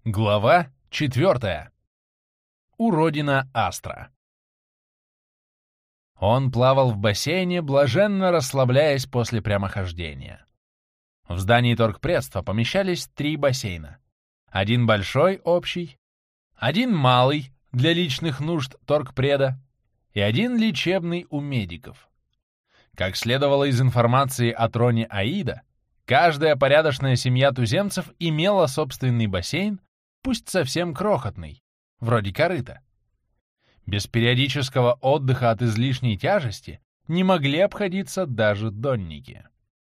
Глава 4. Уродина Астра. Он плавал в бассейне, блаженно расслабляясь после прямохождения. В здании торгпредства помещались 3 бассейна. Один большой, общий, один малый, для личных нужд торгпреда, и один лечебный у медиков. Как следовало из информации о троне Аида, каждая порядочная семья туземцев имела собственный бассейн, пусть совсем крохотный, вроде корыта. Без периодического отдыха от излишней тяжести не могли обходиться даже донники.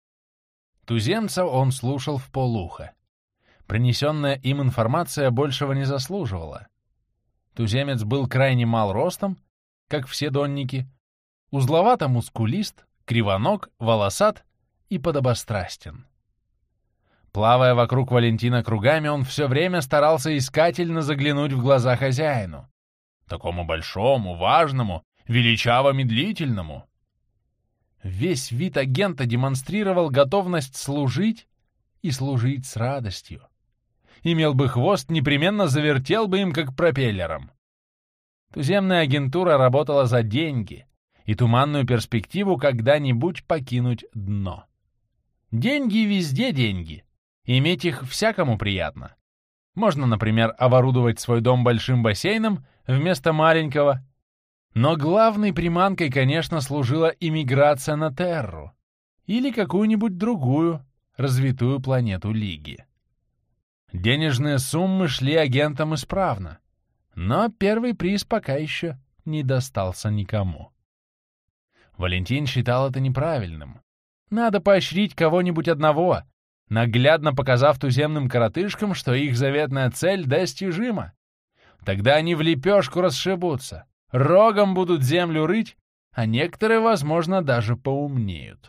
Туземца он слушал вполуха. Принесенная им информация большего не заслуживала. Туземец был крайне мал ростом, как все донники, узловато-мускулист, кривоног, волосат и подобострастен. Плавая вокруг Валентина кругами, он все время старался искательно заглянуть в глаза хозяину. Такому большому, важному, величаво-медлительному. Весь вид агента демонстрировал готовность служить и служить с радостью. Имел бы хвост, непременно завертел бы им, как пропеллером. Туземная агентура работала за деньги и туманную перспективу когда-нибудь покинуть дно. Деньги везде деньги. Иметь их всякому приятно. Можно, например, оборудовать свой дом большим бассейном вместо маленького. Но главной приманкой, конечно, служила иммиграция на Терру или какую-нибудь другую развитую планету Лиги. Денежные суммы шли агентам исправно, но первый приз пока еще не достался никому. Валентин считал это неправильным. Надо поощрить кого-нибудь одного, наглядно показав туземным коротышкам, что их заветная цель достижима. Тогда они в лепешку расшибутся, рогом будут землю рыть, а некоторые, возможно, даже поумнеют.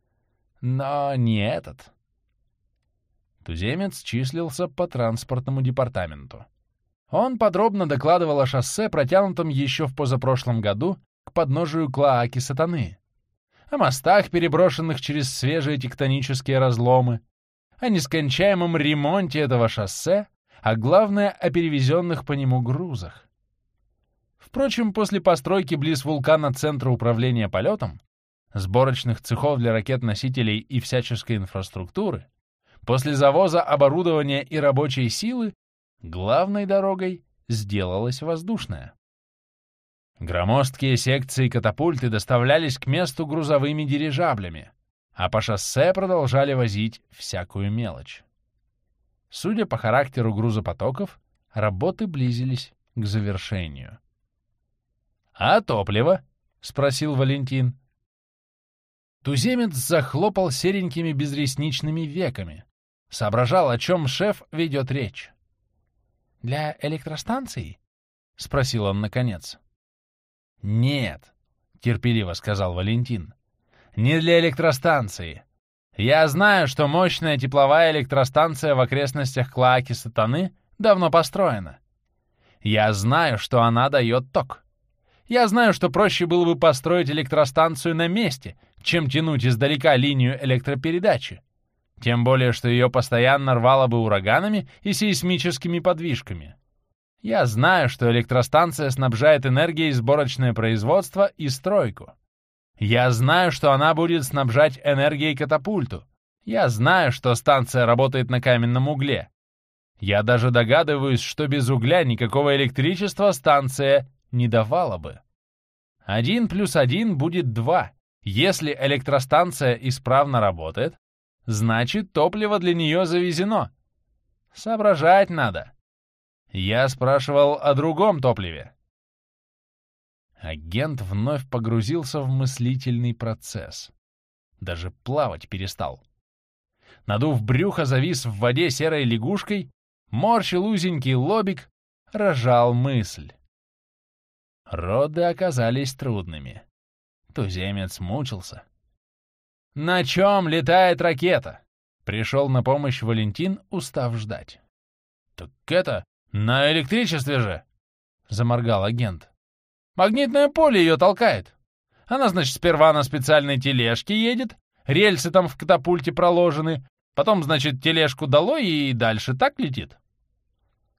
Но не этот. Туземец числился по транспортному департаменту. Он подробно докладывал о шоссе, протянутом еще в позапрошлом году к подножию Клоаки Сатаны, о мостах, переброшенных через свежие тектонические разломы, о нескончаемом ремонте этого шоссе, а главное, о перевезенных по нему грузах. Впрочем, после постройки близ вулкана Центра управления полетом, сборочных цехов для ракет-носителей и всяческой инфраструктуры, после завоза оборудования и рабочей силы, главной дорогой сделалась воздушная. Громоздкие секции катапульты доставлялись к месту грузовыми дирижаблями, а по шоссе продолжали возить всякую мелочь. Судя по характеру грузопотоков, работы близились к завершению. «А топливо?» — спросил Валентин. Туземец захлопал серенькими безресничными веками, соображал, о чем шеф ведет речь. «Для электростанции?» — спросил он наконец. «Нет», — терпеливо сказал Валентин. «Не для электростанции. Я знаю, что мощная тепловая электростанция в окрестностях Клоаки Сатаны давно построена. Я знаю, что она дает ток. Я знаю, что проще было бы построить электростанцию на месте, чем тянуть издалека линию электропередачи. Тем более, что ее постоянно рвало бы ураганами и сейсмическими подвижками. Я знаю, что электростанция снабжает энергией сборочное производство и стройку. Я знаю, что она будет снабжать энергией катапульту. Я знаю, что станция работает на каменном угле. Я даже догадываюсь, что без угля никакого электричества станция не давала бы. 1 + 1 будет 2. Если электростанция исправно работает, значит, топливо для нее завезено. Соображать надо. Я спрашивал о другом топливе. Агент вновь погрузился в мыслительный процесс. Даже плавать перестал. Надув брюхо, завис в воде серой лягушкой, морщил узенький лобик, рожал мысль. Роды оказались трудными. Туземец мучился. «На чем летает ракета?» Пришел на помощь Валентин, устав ждать. «Так это, на электричестве же!» — заморгал агент. «Магнитное поле ее толкает. Она, значит, сперва на специальной тележке едет, рельсы там в катапульте проложены, потом, значит, тележку долой и дальше так летит».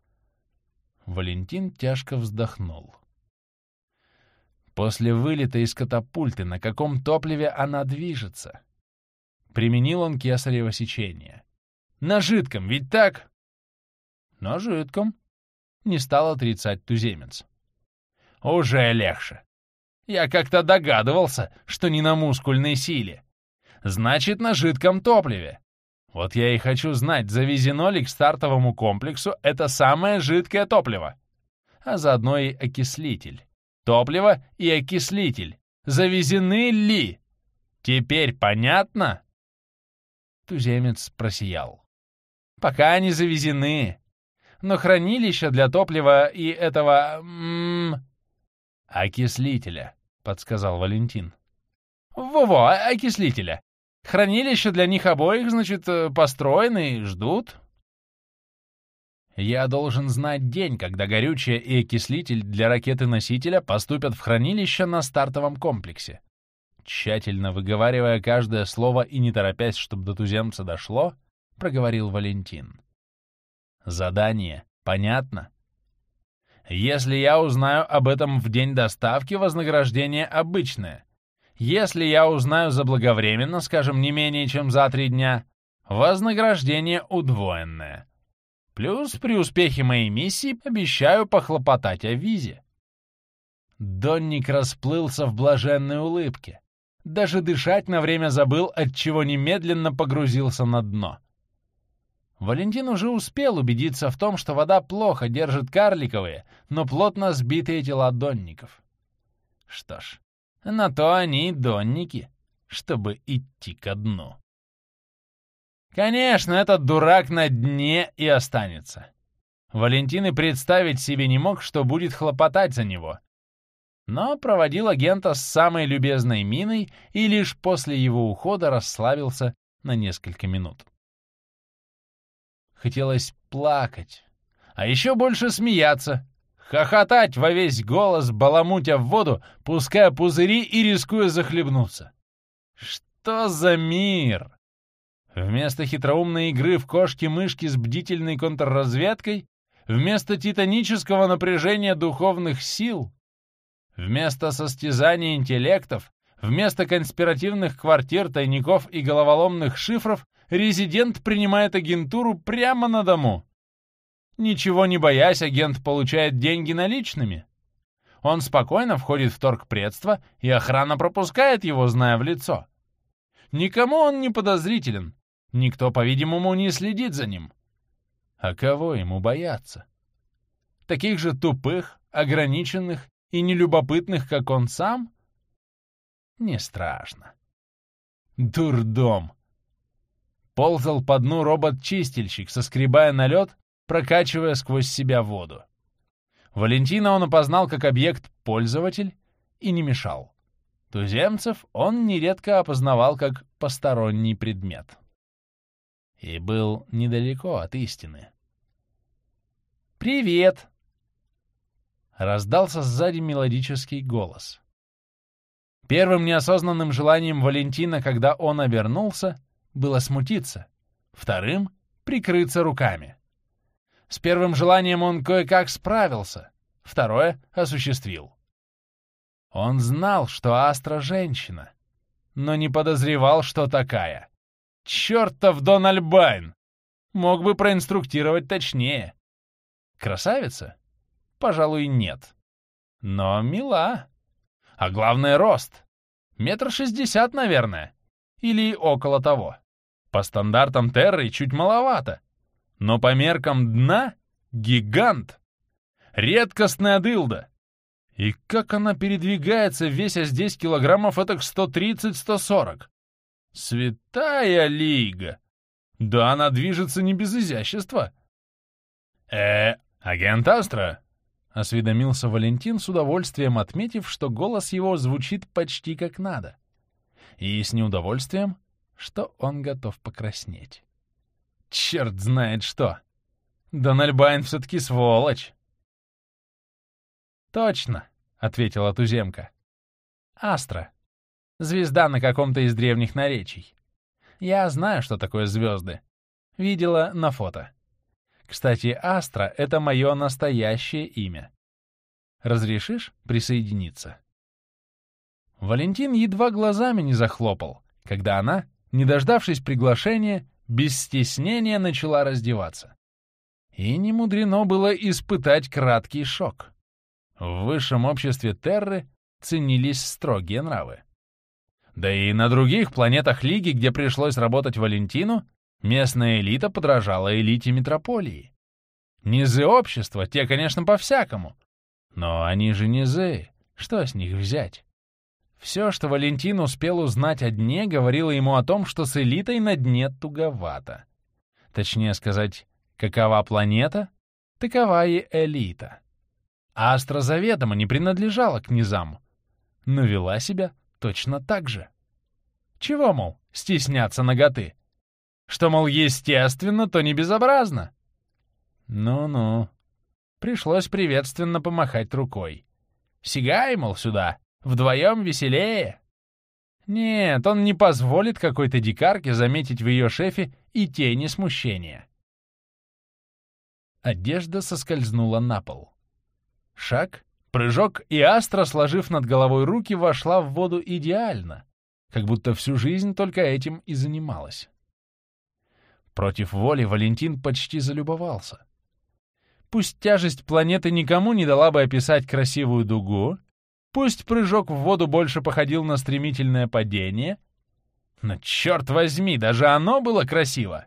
Валентин тяжко вздохнул. После вылета из катапульты на каком топливе она движется? Применил он кесарево сечение. На жидком, ведь так? На жидком. Не стал отрицать туземец. Уже легче. Я как-то догадывался, что не на мускульной силе. Значит, на жидком топливе. Вот я и хочу знать, завезено ли к стартовому комплексу это самое жидкое топливо. А заодно и окислитель. Топливо и окислитель. Завезены ли? Теперь понятно? Туземец просиял. Пока не завезены. Но хранилище для топлива и этого... окислителя, подсказал Валентин. Во-во, окислителя. Хранилища для них обоих, значит, построены и ждут. Я должен знать день, когда горючее и окислитель для ракеты-носителя поступят в хранилище на стартовом комплексе. Тщательно выговаривая каждое слово и не торопясь, чтобы до туземца дошло, проговорил Валентин. Задание понятно? Если я узнаю об этом в день доставки, вознаграждение обычное. Если я узнаю заблаговременно, скажем, не менее чем за 3 дня, вознаграждение удвоенное. Плюс при успехе моей миссии обещаю похлопотать о визе. Донник расплылся в блаженной улыбке. Даже дышать на время забыл, отчего немедленно погрузился на дно. Валентин уже успел убедиться в том, что вода плохо держит карликовые, но плотно сбитые тела донников. Что ж, на то они и донники, чтобы идти ко дну. Конечно, этот дурак на дне и останется. Валентин и представить себе не мог, что будет хлопотать за него. Но проводил агента с самой любезной миной и лишь после его ухода расслабился на несколько минут. Хотелось плакать, а еще больше смеяться, хохотать во весь голос, баламутя в воду, пуская пузыри и рискуя захлебнуться. Что за мир? Вместо хитроумной игры в кошки-мышки с бдительной контрразведкой, вместо титанического напряжения духовных сил, вместо состязания интеллектов, вместо конспиративных квартир, тайников и головоломных шифров резидент принимает агентуру прямо на дому. Ничего не боясь, агент получает деньги наличными. Он спокойно входит в торгпредство, и охрана пропускает его, зная в лицо. Никому он не подозрителен. Никто, по-видимому, не следит за ним. А кого ему бояться? Таких же тупых, ограниченных и нелюбопытных, как он сам? Не страшно. Дурдом. Ползал по дну робот-чистильщик, соскребая на лед, прокачивая сквозь себя воду. Валентина он опознал как объект-пользователь и не мешал. Туземцев он нередко опознавал как посторонний предмет. И был недалеко от истины. «Привет!» — раздался сзади мелодический голос. Первым неосознанным желанием Валентина, когда он обернулся, было смутиться, вторым — прикрыться руками. С первым желанием он кое-как справился, второе — осуществил. Он знал, что Астра — женщина, но не подозревал, что такая. Чёртов Дон Альбайн! Мог бы проинструктировать точнее. Красавица? Пожалуй, нет. Но мила. А главное — рост. 1,60 м, наверное. Или около того. По стандартам Терры чуть маловато. Но по меркам дна — гигант. Редкостная дылда. И как она передвигается, веся здесь килограммов этак 130-140. Святая Лига! Да она движется не без изящества. Агент Астра? — осведомился Валентин, с удовольствием отметив, что голос его звучит почти как надо. И с неудовольствием, что он готов покраснеть. Черт знает что! Дон Альбайн все-таки сволочь! «Точно», — ответила туземка. «Астра. Звезда на каком-то из древних наречий. Я знаю, что такое звезды. Видела на фото. Кстати, Астра — это мое настоящее имя. Разрешишь присоединиться?» Валентин едва глазами не захлопал, когда она, не дождавшись приглашения, без стеснения начала раздеваться. И не мудрено было испытать краткий шок. В высшем обществе Терры ценились строгие нравы. Да и на других планетах Лиги, где пришлось работать Валентину, местная элита подражала элите метрополии. Низы общества, те, конечно, по-всякому. Но они же низы, что с них взять? Все, что Валентин успел узнать о дне, говорило ему о том, что с элитой на дне туговато. Точнее сказать, какова планета, такова и элита. Астра заведомо не принадлежала к низам, но вела себя точно так же. Чего, мол, стесняться наготы? Что, мол, естественно, то не безобразно? Ну-ну. Пришлось приветственно помахать рукой. Сигай, мол, сюда, вдвоем веселее. Нет, он не позволит какой-то дикарке заметить в ее шефе и тени смущения. Одежда соскользнула на пол. Шаг, прыжок, и Астра, сложив над головой руки, вошла в воду идеально, как будто всю жизнь только этим и занималась. Против воли Валентин почти залюбовался. Пусть тяжесть планеты никому не дала бы описать красивую дугу, пусть прыжок в воду больше походил на стремительное падение, но, черт возьми, даже оно было красиво.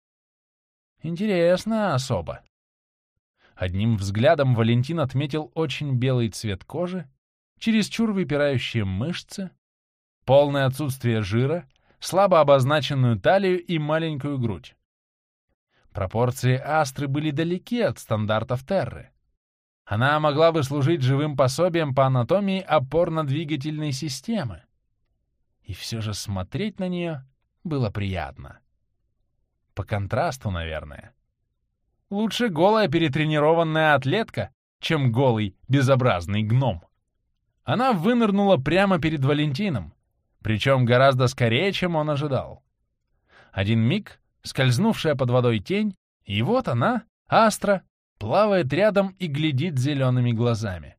Интересная особа. Одним взглядом Валентин отметил очень белый цвет кожи, чересчур выпирающие мышцы, полное отсутствие жира, слабо обозначенную талию и маленькую грудь. Пропорции Астры были далеки от стандартов Терры. Она могла бы служить живым пособием по анатомии опорно-двигательной системы. И все же смотреть на нее было приятно. По контрасту, наверное. Лучше голая перетренированная атлетка, чем голый безобразный гном. Она вынырнула прямо перед Валентином, причем гораздо скорее, чем он ожидал. Один миг, скользнувшая под водой тень, и вот она, Астра, плавает рядом и глядит зелеными глазами.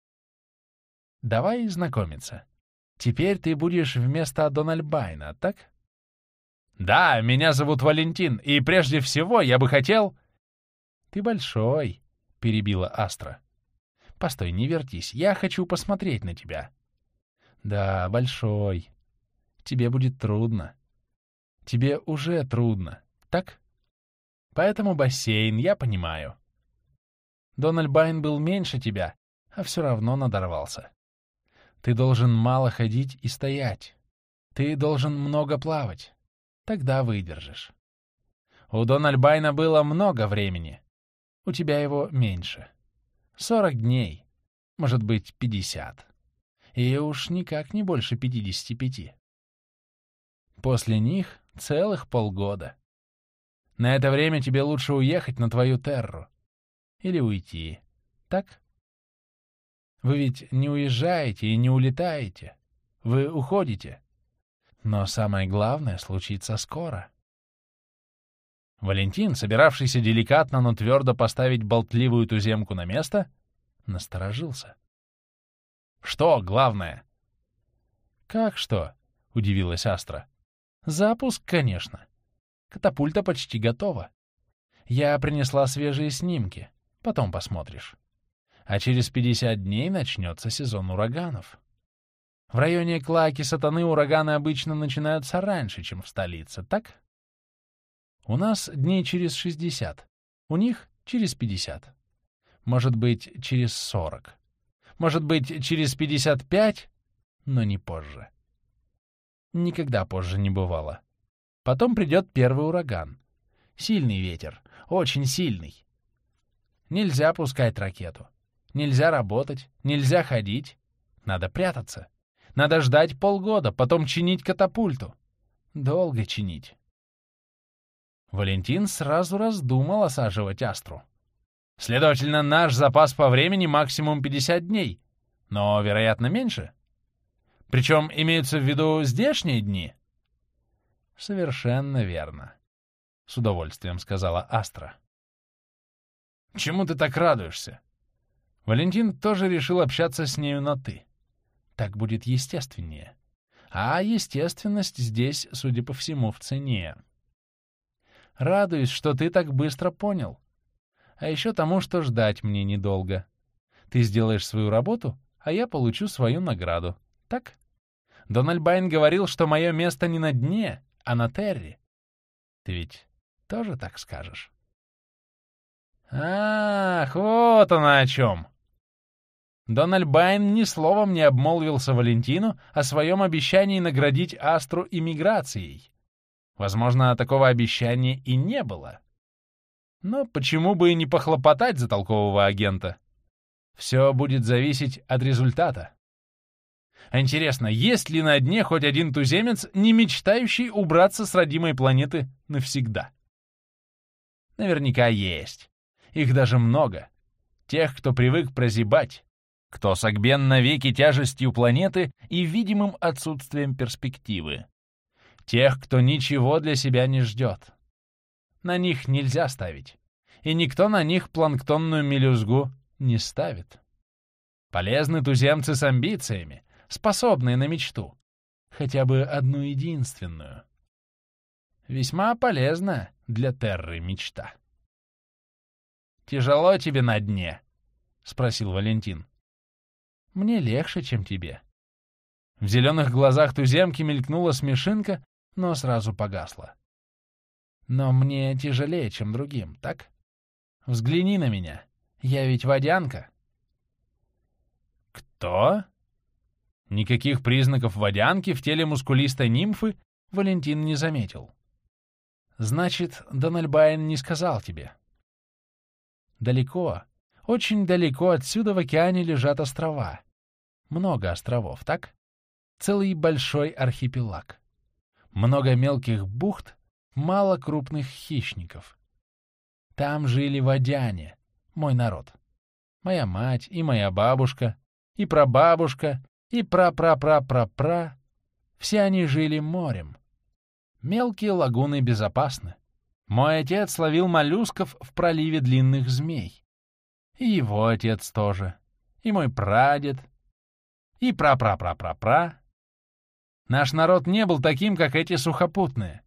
«Давай знакомиться. Теперь ты будешь вместо Дональбайна, так?» «Да, меня зовут Валентин, и прежде всего я бы хотел...» «Ты большой», — перебила Астра. «Постой, не вертись, я хочу посмотреть на тебя». «Да, большой. Тебе будет трудно. Тебе уже трудно, так? Поэтому бассейн, я понимаю. Дональбайн был меньше тебя, а все равно надорвался. Ты должен мало ходить и стоять. Ты должен много плавать. Тогда выдержишь. У Дональбайна было много времени. У тебя его меньше. 40 дней. Может быть, 50. И уж никак не больше 55. После них целых полгода. На это время тебе лучше уехать на твою Терру. Или уйти. Так? Вы ведь не уезжаете и не улетаете. Вы уходите. Но самое главное случится скоро. Валентин, собиравшийся деликатно, но твердо поставить болтливую туземку на место, насторожился. «Что главное?» «Как что?» — удивилась Астра. «Запуск, конечно. Катапульта почти готова. Я принесла свежие снимки. Потом посмотришь. А через 50 дней начнется сезон ураганов. В районе Клаки Сатаны ураганы обычно начинаются раньше, чем в столице, так? У нас дней через 60. У них через 50. Может быть, через 40. Может быть, через 55, но не позже. Никогда позже не бывало. Потом придет первый ураган. Сильный ветер, очень сильный. Нельзя пускать ракету. Нельзя работать, нельзя ходить. Надо прятаться. Надо ждать полгода, потом чинить катапульту. Долго чинить. Валентин сразу раздумал осаживать Астру. Следовательно, наш запас по времени максимум 50 дней, но, вероятно, меньше. Причем имеются в виду здешние дни. Совершенно верно, — с удовольствием сказала Астра. Чему ты так радуешься?» Валентин тоже решил общаться с нею на «ты». Так будет естественнее. А естественность здесь, судя по всему, в цене. Радуюсь, что ты так быстро понял. А еще тому, что ждать мне недолго. Ты сделаешь свою работу, а я получу свою награду. Так? Дональбайн говорил, что мое место не на дне, а на терре. Ты ведь тоже так скажешь? Ах, вот оно о чем. Дональбайн ни словом не обмолвился Валентину о своем обещании наградить Астру иммиграцией. Возможно, такого обещания и не было. Но почему бы и не похлопотать за толкового агента? Все будет зависеть от результата. Интересно, есть ли на дне хоть один туземец, не мечтающий убраться с родимой планеты навсегда? Наверняка есть. Их даже много. Тех, кто привык прозябать, кто согбен навеки тяжестью планеты и видимым отсутствием перспективы. Тех, кто ничего для себя не ждет. На них нельзя ставить. И никто на них планктонную мелюзгу не ставит. Полезны туземцы с амбициями, способные на мечту. Хотя бы одну единственную. Весьма полезна для Терры мечта. «Тяжело тебе на дне?» — спросил Валентин. «Мне легче, чем тебе». В зеленых глазах туземки мелькнула смешинка, но сразу погасла. «Но мне тяжелее, чем другим, так? Взгляни на меня. Я ведь водянка». «Кто?» Никаких признаков водянки в теле мускулистой нимфы Валентин не заметил. «Значит, Дональбайн не сказал тебе». Далеко, очень далеко отсюда в океане лежат острова. Много островов, так? Целый большой архипелаг. Много мелких бухт, мало крупных хищников. Там жили водяне, мой народ. Моя мать и моя бабушка, и прабабушка, и пра-пра-пра-пра-пра. Все они жили морем. Мелкие лагуны безопасны. Мой отец ловил моллюсков в проливе длинных змей. И его отец тоже. И мой прадед. И пра-пра-пра-пра-пра. Наш народ не был таким, как эти сухопутные.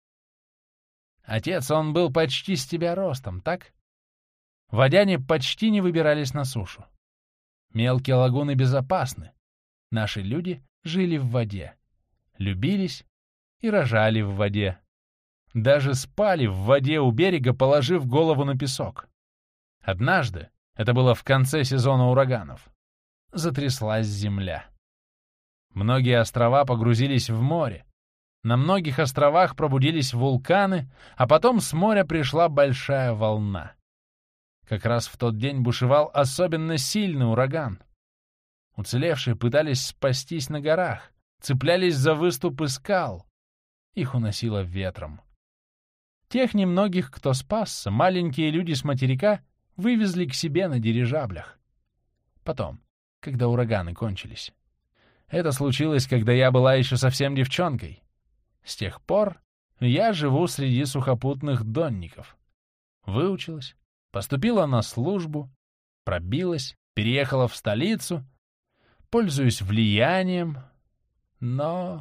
Отец, он был почти с тебя ростом, так? Водяне почти не выбирались на сушу. Мелкие лагуны безопасны. Наши люди жили в воде. Любились и рожали в воде. Даже спали в воде у берега, положив голову на песок. Однажды, это было в конце сезона ураганов, затряслась земля. Многие острова погрузились в море. На многих островах пробудились вулканы, а потом с моря пришла большая волна. Как раз в тот день бушевал особенно сильный ураган. Уцелевшие пытались спастись на горах, цеплялись за выступы скал. Их уносило ветром. Тех немногих, кто спасся, маленькие люди с материка вывезли к себе на дирижаблях. Потом, когда ураганы кончились. Это случилось, когда я была еще совсем девчонкой. С тех пор я живу среди сухопутных донников. Выучилась, поступила на службу, пробилась, переехала в столицу, пользуюсь влиянием, но...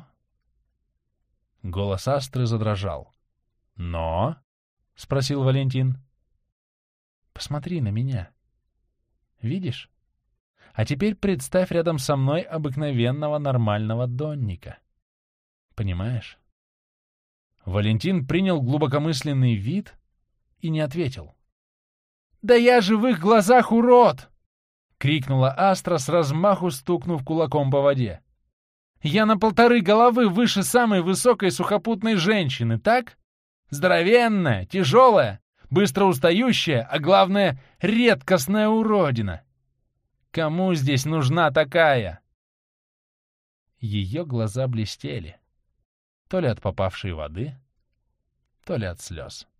Голос Астры задрожал. «Но?» — спросил Валентин. «Посмотри на меня. Видишь? А теперь представь рядом со мной обыкновенного нормального донника. Понимаешь?» Валентин принял глубокомысленный вид и не ответил. «Да я же в их глазах урод!» — крикнула Астра, с размаху стукнув кулаком по воде. «Я на 1,5 головы выше самой высокой сухопутной женщины, так? Здоровенная, тяжелая, быстро устающая, а главное, редкостная уродина. Кому здесь нужна такая?» Ее глаза блестели. То ли от попавшей воды, то ли от слез.